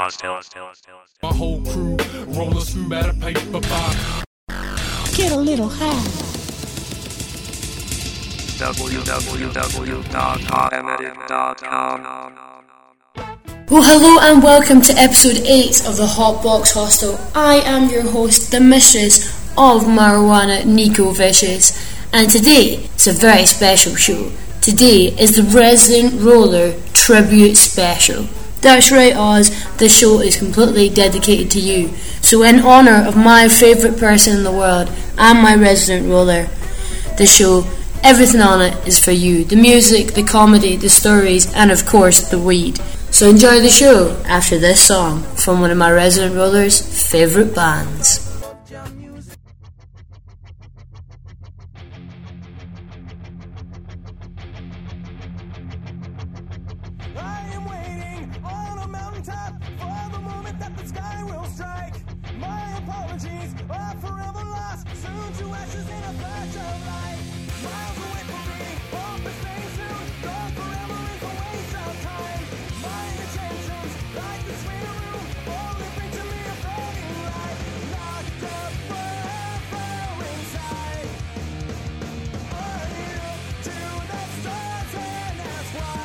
My whole crew roll a smooth at a paper box. Get a little high. www.hotematic.com. Well, hello and welcome to episode 8 of the Hot Box Hostel. I am your host, the mistress of marijuana, Nico Vicious, and today it's a very special show. Today is the Resident Roller Tribute Special. That's right, Oz, the show is completely dedicated to you. So in honour of my favourite person in the world and my Resident Roller, the show, everything on it is for you. The music, the comedy, the stories, and of course the weed. So enjoy the show after this song from one of my Resident Rollers' favourite bands. I am waiting on a mountaintop for the moment that the sky will strike. My apologies are forever lost, soon to ashes in a flash of light. Miles away from me, hope is fading soon. Gone forever is a waste of time. My intentions, like the sweet room, only bring to me a fading light. Locked up forever inside. I look to the stars and ask why.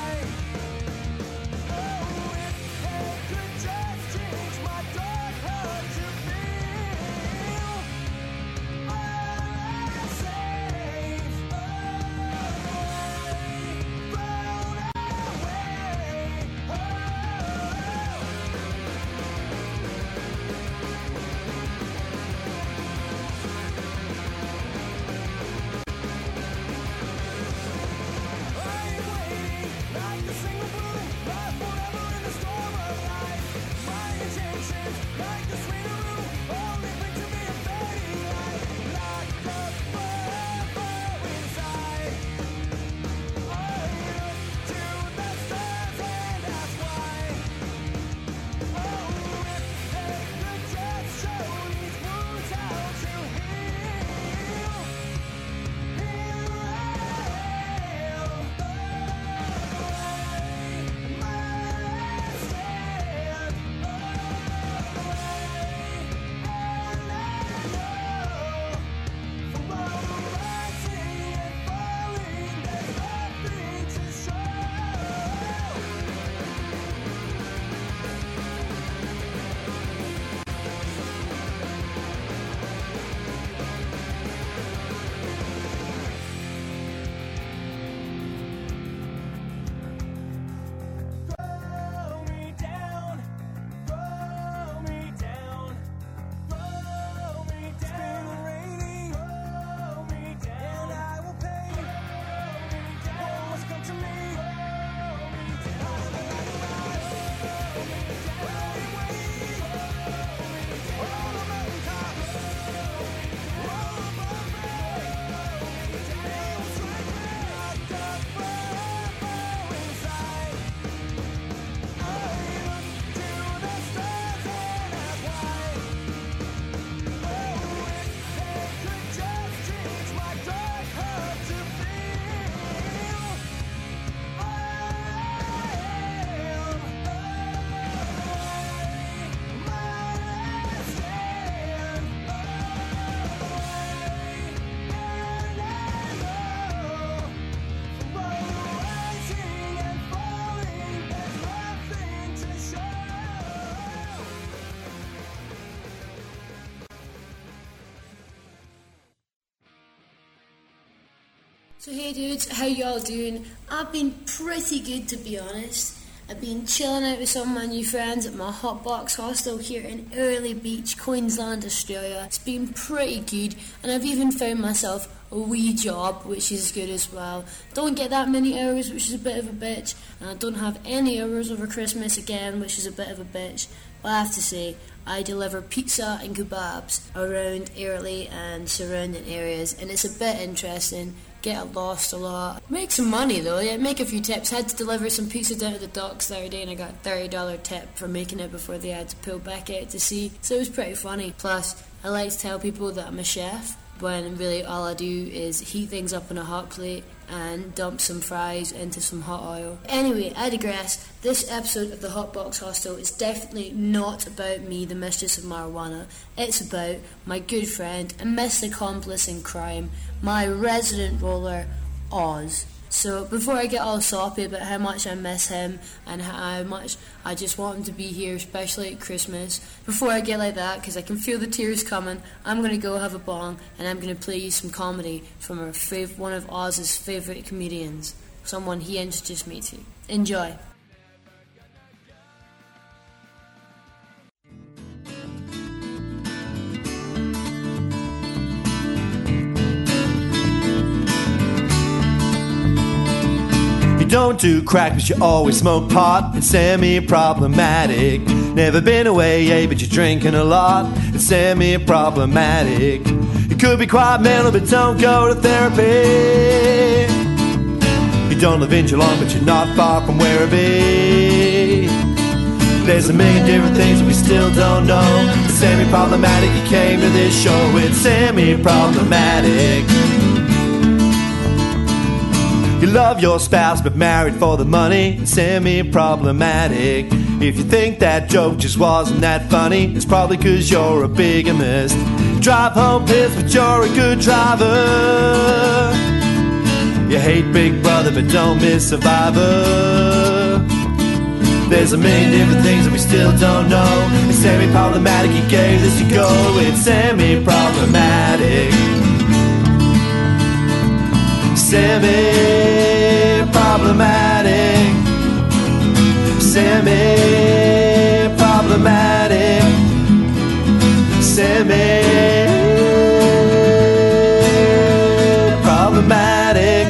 So hey dudes, how y'all doing? I've been pretty good, to be honest. I've been chilling out with some of my new friends at my Hot Box Hostel here in Early Beach, Queensland, Australia. It's been pretty good, and I've even found myself a wee job, which is good as well. Don't get that many hours, which is a bit of a bitch, and I don't have any hours over Christmas again, which is a bit of a bitch. But I have to say, I deliver pizza and kebabs around Early and surrounding areas, and it's a bit interesting. Get lost a lot. Make some money though, yeah, make a few tips. Had to deliver some pizza down to the docks the other day and I got a $30 tip for making it before they had to pull back out to sea. So it was pretty funny. Plus, I like to tell people that I'm a chef when really all I do is heat things up on a hot plate and dump some fries into some hot oil. Anyway, I digress. This episode of the Hotbox Hostel is definitely not about me, the mistress of marijuana. It's about my good friend and missed accomplice in crime, my resident roller, Oz. So before I get all soppy about how much I miss him and how much I just want him to be here, especially at Christmas, before I get like that, because I can feel the tears coming, I'm going to go have a bong and I'm going to play you some comedy from one of Oz's favourite comedians, someone he introduced me to. Enjoy. You don't do crack, but you always smoke pot. It's semi-problematic. Never been away, yeah, but you're drinking a lot. It's semi-problematic. You could be quite mental, but don't go to therapy. You don't live in Geelong, but you're not far from Werribee. There's a million different things that we still don't know. It's semi-problematic, you came to this show. It's semi-problematic. You love your spouse but married for the money. It's semi-problematic. If you think that joke just wasn't that funny, it's probably cause you're a bigamist. You drive home pissed but you're a good driver. You hate Big Brother but don't miss Survivor. There's a million different things that we still don't know. It's semi-problematic, you gave this a go. It's semi-problematic. Semi-problematic. Semi-problematic. Semi-problematic.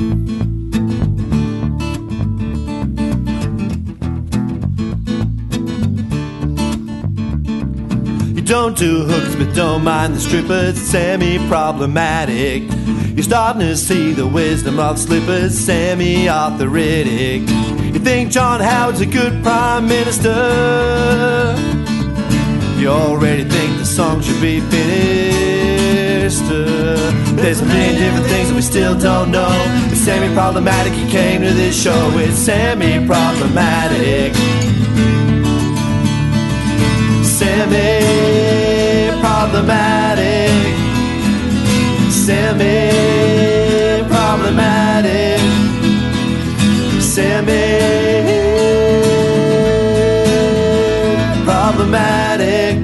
You don't do hooks but don't mind the strippers. Semi-problematic. You're starting to see the wisdom of slippers, semi-arthritic. You think John Howard's a good prime minister. You already think the song should be finished. There's a million different things that we still don't know. It's semi-problematic, you came to this show. It's semi-problematic. Semi-problematic. Semi-problematic. Semi-problematic.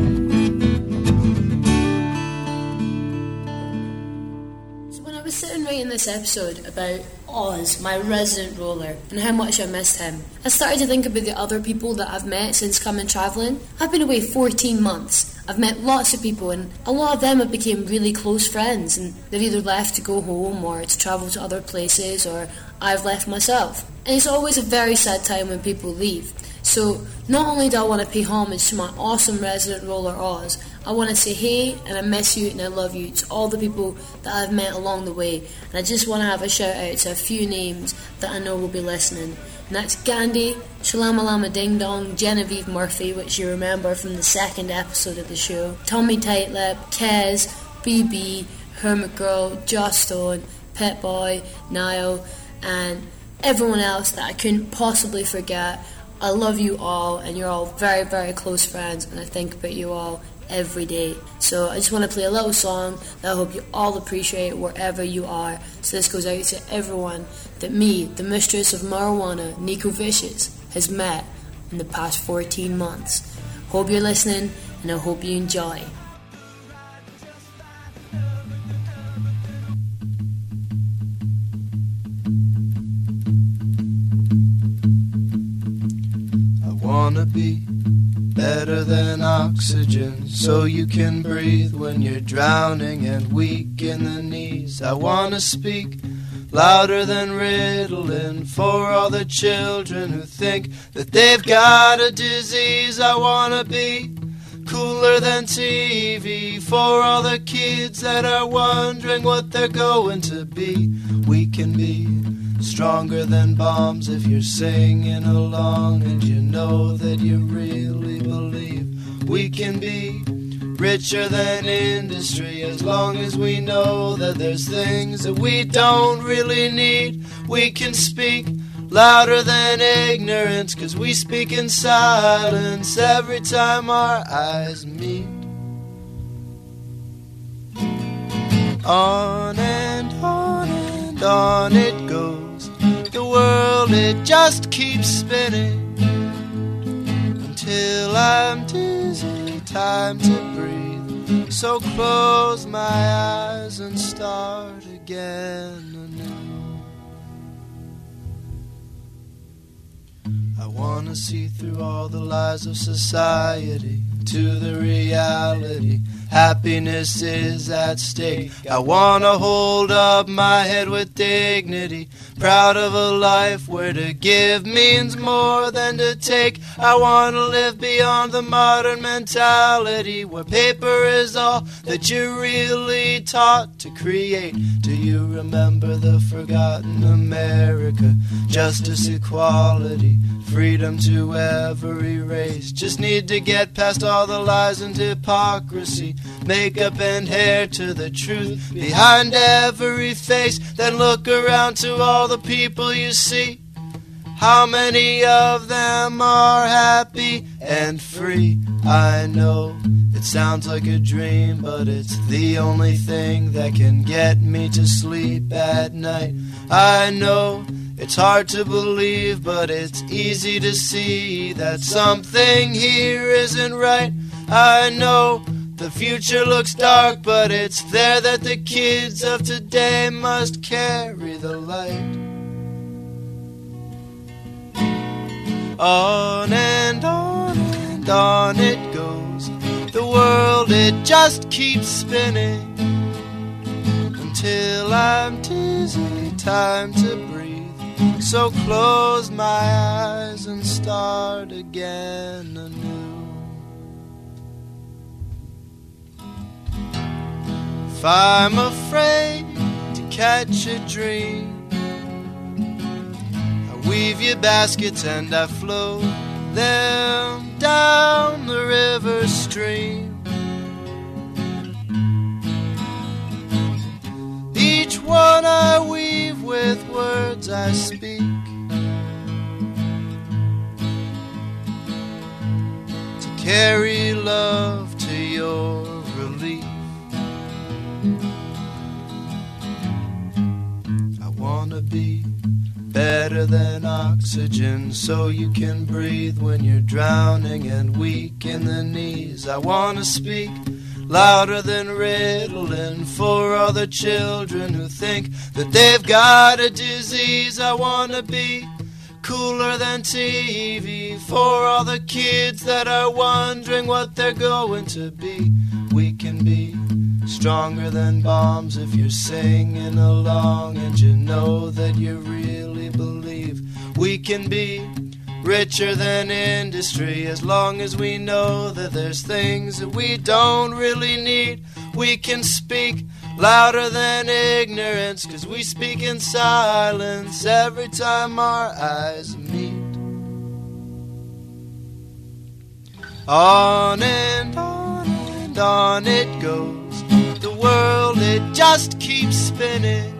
So when I was sitting writing this episode about Oz, my resident roller, and how much I missed him, I started to think about the other people that I've met since coming travelling. I've been away 14 months. I've met lots of people, and a lot of them have become really close friends, and they've either left to go home or to travel to other places, or I've left myself. And it's always a very sad time when people leave. So not only do I want to pay homage to my awesome resident roller Oz, I want to say hey, and I miss you and I love you to all the people that I've met along the way. And I just want to have a shout out to a few names that I know will be listening. And that's Gandhi, Shalamalama Ding Dong, Genevieve Murphy, which you remember from the second episode of the show, Tommy Tightlip, Kez, BB, Hermit Girl, Joss Stone, Pet Boy, Niall, and everyone else that I couldn't possibly forget. I love you all, and you're all very, very close friends, and I think about you all every day. So I just want to play a little song that I hope you all appreciate wherever you are. So this goes out to everyone that me, the mistress of marijuana, Nico Vicious, has met in the past 14 months. Hope you're listening, and I hope you enjoy. I wanna be better than oxygen, so you can breathe when you're drowning and weak in the knees. I wanna speak louder than Ritalin for all the children who think that they've got a disease. I wanna be cooler than TV for all the kids that are wondering what they're going to be. We can be stronger than bombs if you're singing along and you know that you really believe. We can be richer than industry. As long as we know that there's things that we don't really need, we can speak louder than ignorance, 'cause we speak in silence every time our eyes meet. On and on and on it goes, the world it just keeps spinning, until I'm dizzy, time to breathe. So close my eyes and start again anew. I wanna see through all the lies of society to the reality. Happiness is at stake. I wanna hold up my head with dignity, proud of a life where to give means more than to take. I wanna live beyond the modern mentality, where paper is all that you're really taught to create. Do you remember the forgotten America? Justice, equality, freedom to every race. Just need to get past all the lies and hypocrisy, makeup and hair to the truth behind every face. Then look around to all the people you see. How many of them are happy and free? I know it sounds like a dream, but it's the only thing that can get me to sleep at night. I know it's hard to believe, but it's easy to see that something here isn't right. I know the future looks dark, but it's there that the kids of today must carry the light. On and on and on it goes, the world it just keeps spinning, until I'm dizzy, time to breathe. So close my eyes and start again anew. If I'm afraid to catch a dream, I weave your baskets and I float them down the river stream. Each one I weave with words I speak, to carry love to your relief. I wanna be better than oxygen, so you can breathe when you're drowning and weak in the knees. I wanna speak louder than Ritalin for all the children who think that they've got a disease. I wanna be cooler than TV for all the kids that are wondering what they're going to be. We can be stronger than bombs if you're singing along and you know that you really believe. We can be richer than industry as long as we know that there's things that we don't really need. We can speak louder than ignorance, 'cause we speak in silence every time our eyes meet. On and on and on it goes, the world it just keeps spinning,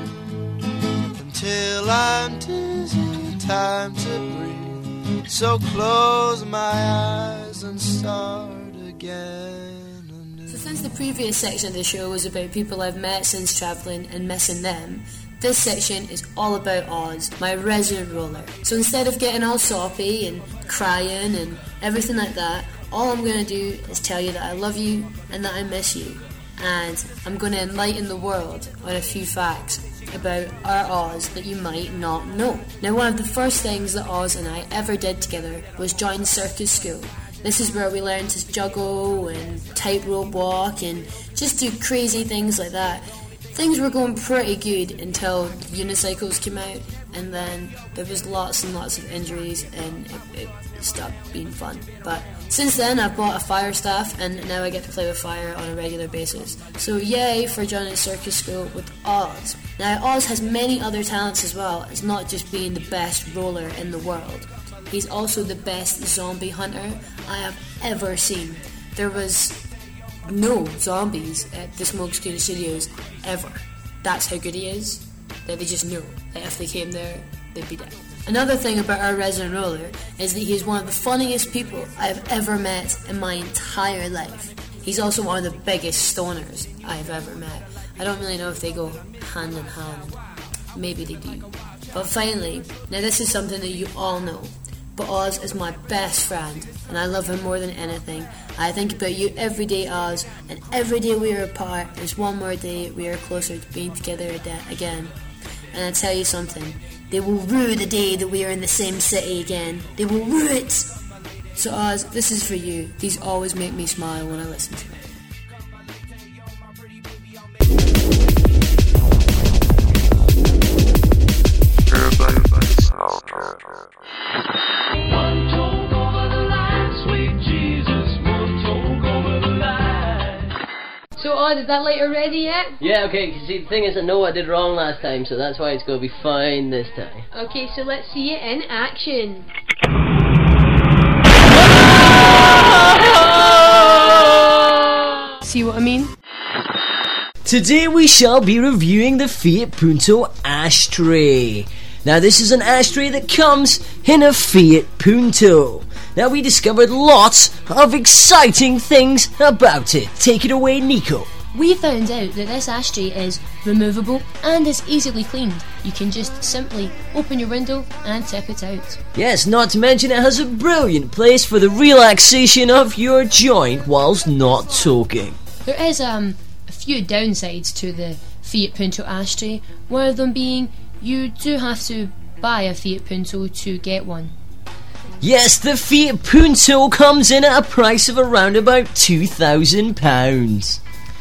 until I'm dizzy, time to breathe. So close my eyes and start again anew. So since the previous section of the show was about people I've met since travelling and missing them, this section is all about Oz, my resident roller. So instead of getting all soppy and crying and everything like that, all I'm going to do is tell you that I love you and that I miss you. And I'm going to enlighten the world on a few facts about our Oz that you might not know. Now, one of the first things that Oz and I ever did together was join circus school. This is where we learned to juggle and tightrope walk and just do crazy things like that. Things were going pretty good until unicycles came out, and then there was lots and lots of injuries and it stopped being fun. But since then I've bought a fire staff and now I get to play with fire on a regular basis. So yay for joining circus school with Oz. Now Oz has many other talents as well. It's not just being the best roller in the world. He's also the best zombie hunter I have ever seen. There was no zombies at the Smokescreen Studios ever. That's how good he is. That they just know that if they came there, they'd be dead. Another thing about our resident roller is that he's one of the funniest people I've ever met in my entire life. He's also one of the biggest stoners I've ever met. I don't really know if they go hand in hand. Maybe they do. But finally, now this is something that you all know, but Oz is my best friend, and I love him more than anything. I think about you every day, Oz, and every day we are apart is one more day we are closer to being together again. And I tell you something, they will rue the day that we are in the same city again. They will rue it! So Oz, this is for you. These always make me smile when I listen to it. One toke over the line, sweet Jesus, one toke over the line. So Oz, is that lighter ready yet? Yeah, okay, see, the thing is I know what I did wrong last time, so that's why it's going to be fine this time. Okay, so let's see it in action. See what I mean? Today we shall be reviewing the Fiat Punto ashtray. Now this is an ashtray that comes in a Fiat Punto. Now we discovered lots of exciting things about it. Take it away, Nico. We found out that this ashtray is removable and is easily cleaned. You can just simply open your window and tip it out. Yes, not to mention it has a brilliant place for the relaxation of your joint whilst not talking. There is a few downsides to the Fiat Punto ashtray, one of them being you do have to buy a Fiat Punto to get one. Yes, the Fiat Punto comes in at a price of around about £2,000.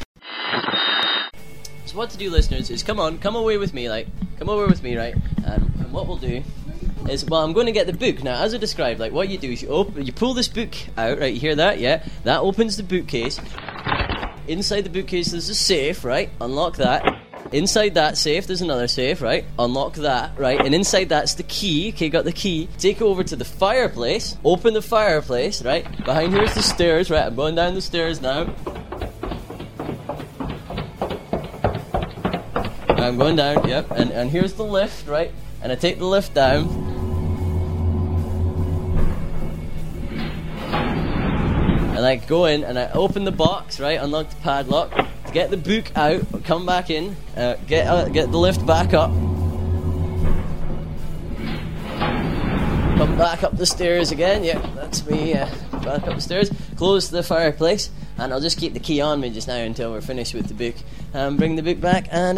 So what to do, listeners, is come away with me, right? And what we'll do is, well, I'm going to get the book. Now, as I described, like, what you do is you pull this book out, right? You hear that? Yeah? That opens the bookcase. Inside the bookcase there's a safe, right? Unlock that. Inside that safe there's another safe, right? Unlock that, right? And inside that's the key. Okay, got the key. Take it over to the fireplace. Open the fireplace, right? Behind here's the stairs, right? I'm going down the stairs now. I'm going down, yep. And here's the lift, right? And I take the lift down. And I go in and I open the box, right? Unlock the padlock, get the book out, come back in, get the lift back up, come back up the stairs again. Yeah, that's me. Back up the stairs, close the fireplace, and I'll just keep the key on me just now until we're finished with the book. Bring the book back, and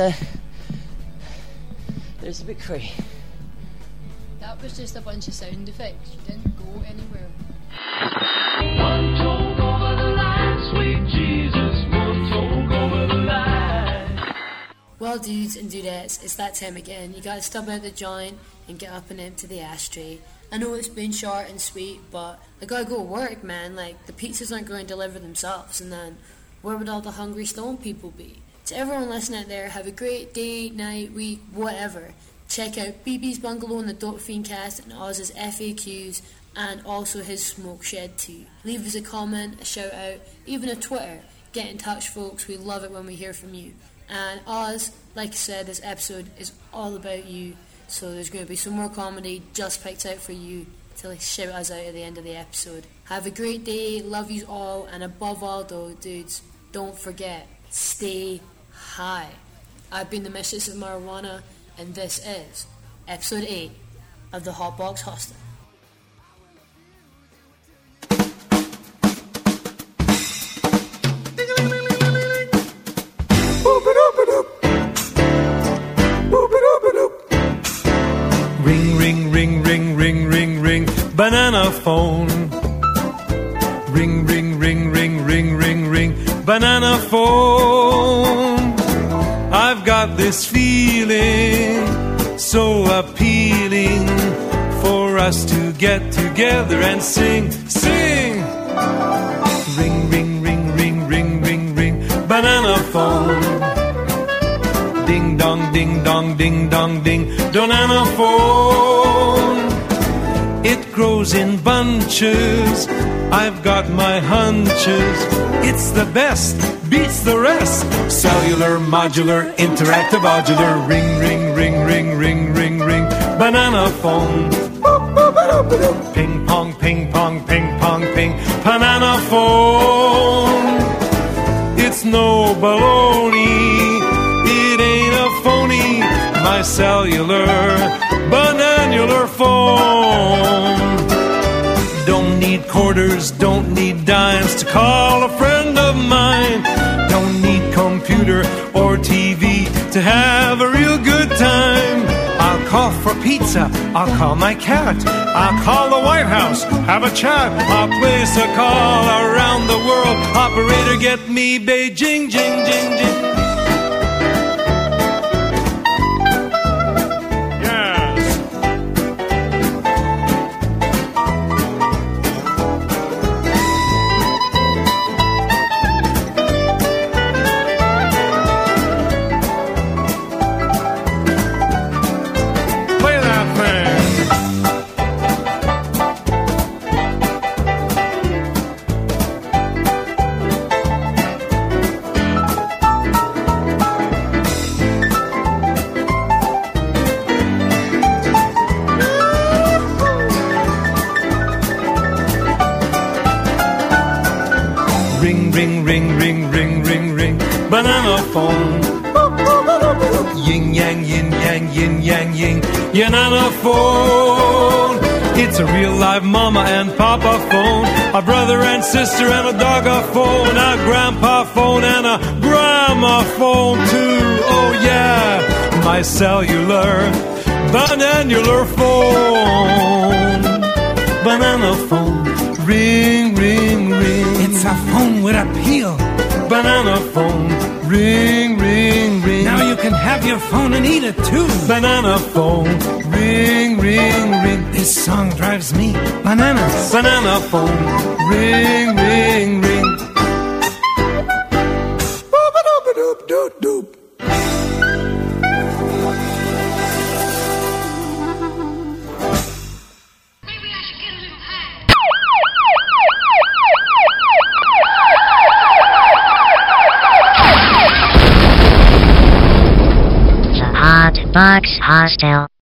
there's the book for you. That was just a bunch of sound effects. You didn't go anywhere. One toke over the line, sweet Jesus, one toke over the line. Well, dudes and dudettes, it's that time again. You gotta stub out the joint and get up and empty the ashtray. I know it's been short and sweet, but I gotta go to work, man. Like, the pizzas aren't going to deliver themselves, and then where would all the hungry stone people be? To everyone listening out there, have a great day, night, week, whatever. Check out BB's Bungalow and the Dope Fiend cast and Oz's FAQs, and also his Smoke Shed too. Leave us a comment, a shout out, even a Twitter. Get in touch, folks. We love it when we hear from you. And Oz, like I said, this episode is all about you. So there's going to be some more comedy just picked out for you to shout us out at the end of the episode. Have a great day. Love you all. And above all, though, dudes, don't forget, stay high. I've been the Mistress of Marijuana, and this is episode 8 of the Hotbox Hostel. Ring, ring, ring, ring, ring, ring, ring, banana phone. Ring, ring, ring, ring, ring, ring, ring, banana phone. I've got this feeling so appealing for us to get together and sing, sing. Ring, ring, ring, ring, ring, ring, ring, banana phone. Ding dong, ding dong, ding dong, ding, banana phone. It grows in bunches I've got my hunches. It's the best, beats the rest. Cellular, modular, interactive, modular. Ring, ring, ring, ring, ring, ring, ring. Banana phone. Ping pong, ping pong, ping pong, ping. Banana phone. It's no baloney. It ain't a phony. My cellular, bananular phone. Don't need quarters, don't need dimes to call a friend of mine. Don't need computer or TV to have a real good time. I'll call for pizza, I'll call my cat, I'll call the White House, have a chat. I'll place a call around the world. Operator, get me Beijing, jing, jing, jing. Ring, ring, ring, ring, ring, ring, ring. Banana phone. Yin yang, yin yang, yin yang, yin. Yanana phone. It's a real live mama and papa phone. A brother and sister and a dog a phone. A grandpa phone and a grandma phone too. Oh yeah, my cellular, bananular phone. Banana phone. Ring, ring, ring. It's a phone with appeal. Banana phone. Ring, ring, ring. Now you can have your phone and eat it too. Banana phone. Ring, ring, ring. This song drives me bananas. Banana phone. Ring, ring, ring. Boop-a-doop-a-doop-doop-doop. Hot Box Hostel.